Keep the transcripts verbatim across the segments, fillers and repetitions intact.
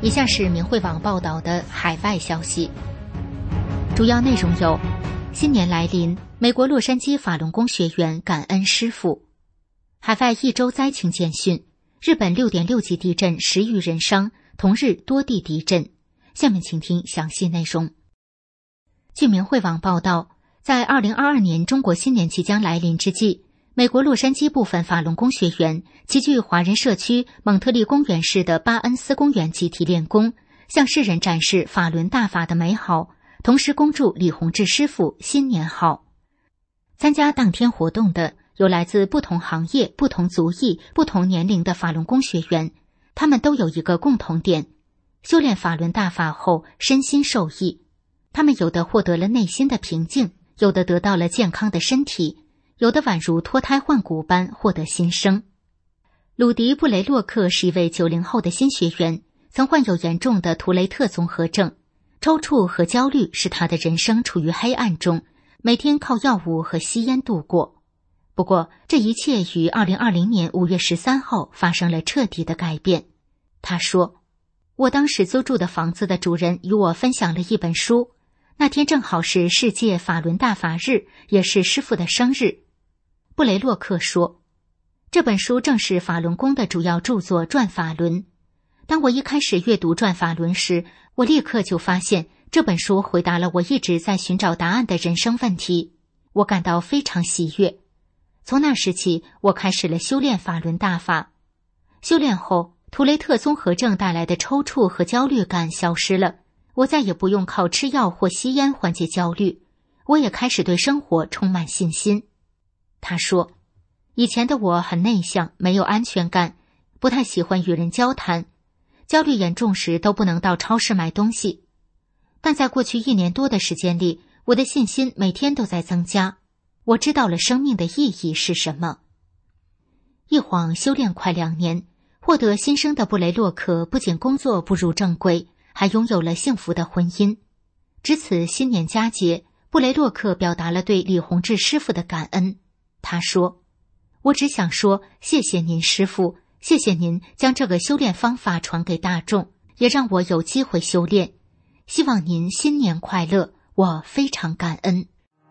以下是明慧网报道的海外消息，主要内容有：新年来临，美国洛杉矶法轮功学员感恩师父；海外一周灾情简讯，日本六点六级地震，十余人伤，同日多地地震。下面请听详细内容。据明慧网报道，在二零二二年中国新年即将来临之际，美国洛杉矶部分法轮功学员齐聚华人社区蒙特利公园市的巴恩斯公园集体练功，向世人展示法轮大法的美好，同时恭祝李洪志师傅新年好。参加当天活动的有来自不同行业、不同族裔、不同年龄的法轮功学员，他们都有一个共同点：修炼法轮大法后身心受益。他们有的获得了内心的平静，有的得到了健康的身体，有的宛如脱胎换骨般获得新生。鲁迪·布雷洛克是一位九零后的新学员，曾患有严重的图雷特综合症，抽搐和焦虑使他的人生处于黑暗中，每天靠药物和吸烟度过。不过，这一切于二零二零年五月十三号发生了彻底的改变。他说：“我当时租住的房子的主人与我分享了一本书，那天正好是世界法轮大法日，也是师父的生日。”布雷洛克说，这本书正是法轮功的主要著作《转法轮》。当我一开始阅读《转法轮》时，我立刻就发现这本书回答了我一直在寻找答案的人生问题，我感到非常喜悦。从那时起，我开始了修炼法轮大法。修炼后，图雷特综合症带来的抽搐和焦虑感消失了，我再也不用靠吃药或吸烟缓解焦虑，我也开始对生活充满信心。他说，以前的我很内向，没有安全感，不太喜欢与人交谈，焦虑严重时都不能到超市买东西。但在过去一年多的时间里，我的信心每天都在增加，我知道了生命的意义是什么。一晃修炼快两年，获得新生的布雷洛克不仅工作步入正轨，还拥有了幸福的婚姻。值此新年佳节，布雷洛克表达了对李洪志师傅的感恩。他说，我只想说谢谢您师父，谢谢您将这个修炼方法传给大众，也让我有机会修炼。希望您新年快乐，我非常感恩。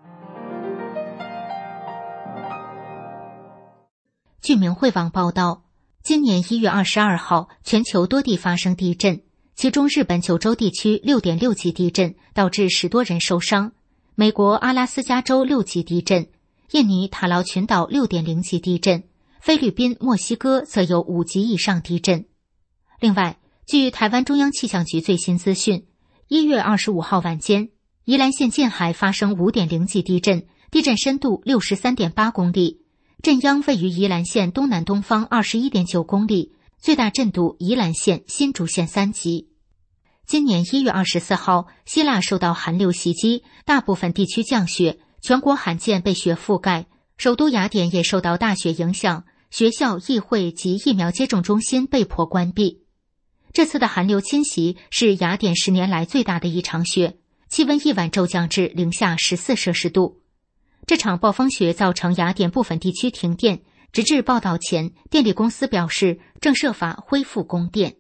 据明慧网报道，今年一月二十二号，全球多地发生地震，其中日本九州地区六点六级地震，导致十多人受伤；美国阿拉斯加州六级地震，印尼塔劳群岛六点零级地震，菲律宾、墨西哥则有五级以上地震。另外，据台湾中央气象局最新资讯，一月二十五号晚间，宜兰县近海发生五点零级地震，地震深度六十三点八公里，震央位于宜兰县东南东方二十一点九公里，最大震度宜兰县、新竹县三级。今年一月二十四号，希腊受到寒流袭击，大部分地区降雪，全国罕见被雪覆盖，首都雅典也受到大雪影响，学校、议会及疫苗接种中心被迫关闭。这次的寒流侵袭是雅典十年来最大的一场雪，气温一晚骤降至零下十四摄氏度。这场暴风雪造成雅典部分地区停电，直至报道前，电力公司表示正设法恢复供电。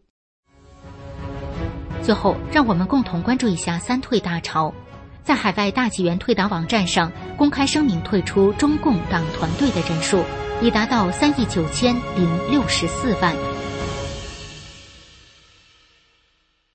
最后，让我们共同关注一下三退大潮。在海外大纪元退党网站上公开声明退出中共党团队的人数已达到三亿九千零六十四万。